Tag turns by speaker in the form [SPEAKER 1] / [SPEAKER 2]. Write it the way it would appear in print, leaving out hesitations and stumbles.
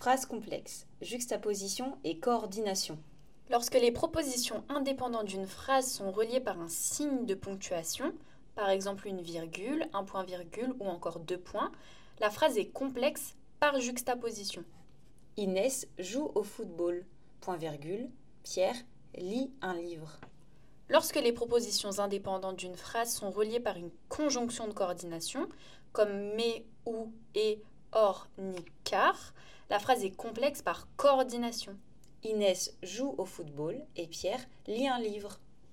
[SPEAKER 1] Phrase complexe, juxtaposition et coordination.
[SPEAKER 2] Lorsque les propositions indépendantes d'une phrase sont reliées par un signe de ponctuation, par exemple une virgule, un point-virgule ou encore deux points, la phrase est complexe par juxtaposition.
[SPEAKER 1] Inès joue au football. Point virgule. Pierre lit un livre.
[SPEAKER 2] Lorsque les propositions indépendantes d'une phrase sont reliées par une conjonction de coordination, comme mais, ou, et, or, ni, car, la phrase est complexe par coordination.
[SPEAKER 1] Inès joue au football et Pierre lit un livre.